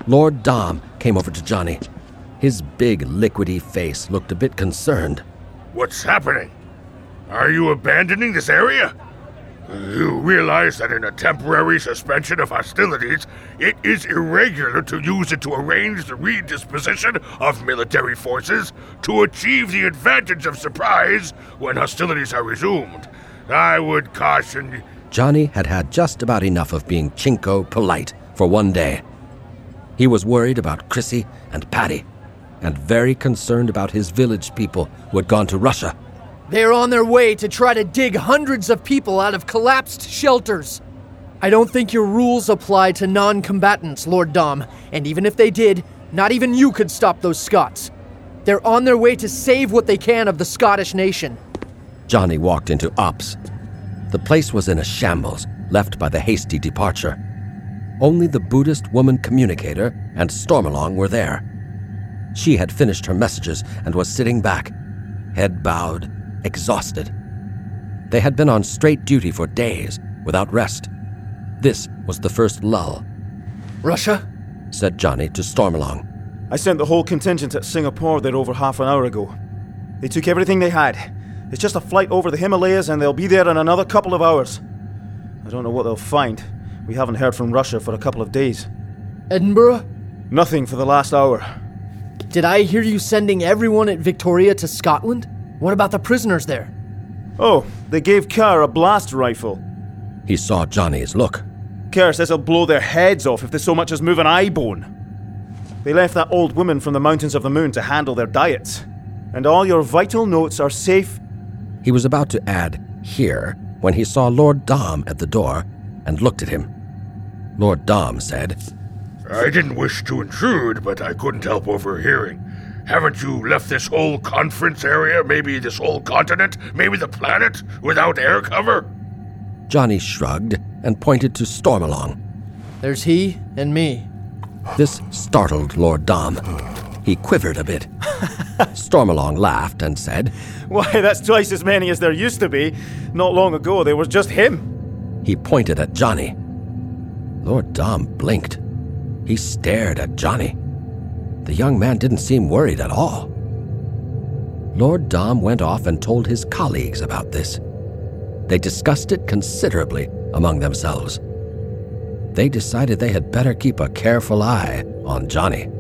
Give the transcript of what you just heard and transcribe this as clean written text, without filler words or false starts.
Lord Dom came over to Johnny. His big, liquidy face looked a bit concerned. What's happening? Are you abandoning this area? You realize that in a temporary suspension of hostilities, it is irregular to use it to arrange the redisposition of military forces to achieve the advantage of surprise when hostilities are resumed. I would caution... Johnny had had just about enough of being Chinko polite for one day. He was worried about Chrissy and Patty, and very concerned about his village people who had gone to Russia. They're on their way to try to dig hundreds of people out of collapsed shelters. I don't think your rules apply to non-combatants, Lord Dom, and even if they did, not even you could stop those Scots. They're on their way to save what they can of the Scottish nation. Johnny walked into Ops. The place was in a shambles, left by the hasty departure. Only the Buddhist woman communicator and Stormalong were there. She had finished her messages and was sitting back, head bowed, exhausted. They had been on straight duty for days, without rest. This was the first lull. Russia? Said Johnny to Stormalong. I sent the whole contingent at Singapore there over half an hour ago. They took everything they had. It's just a flight over the Himalayas and they'll be there in another couple of hours. I don't know what they'll find. We haven't heard from Russia for a couple of days. Edinburgh? Nothing for the last hour. Did I hear you sending everyone at Victoria to Scotland? What about the prisoners there? Oh, they gave Kerr a blast rifle. He saw Johnny's look. Kerr says he'll blow their heads off if they so much as move an eye bone. They left that old woman from the Mountains of the Moon to handle their diets. And all your vital notes are safe. He was about to add, here, when he saw Lord Dom at the door and looked at him. Lord Dom said, I didn't wish to intrude, but I couldn't help overhearing. Haven't you left this whole conference area, maybe this whole continent, maybe the planet, without air cover? Johnny shrugged and pointed to Stormalong. There's he and me. This startled Lord Dom. He quivered a bit. Stormalong laughed and said, Why, that's twice as many as there used to be. Not long ago, there was just him. He pointed at Johnny. Lord Dom blinked. He stared at Johnny. The young man didn't seem worried at all. Lord Dom went off and told his colleagues about this. They discussed it considerably among themselves. They decided they had better keep a careful eye on Johnny.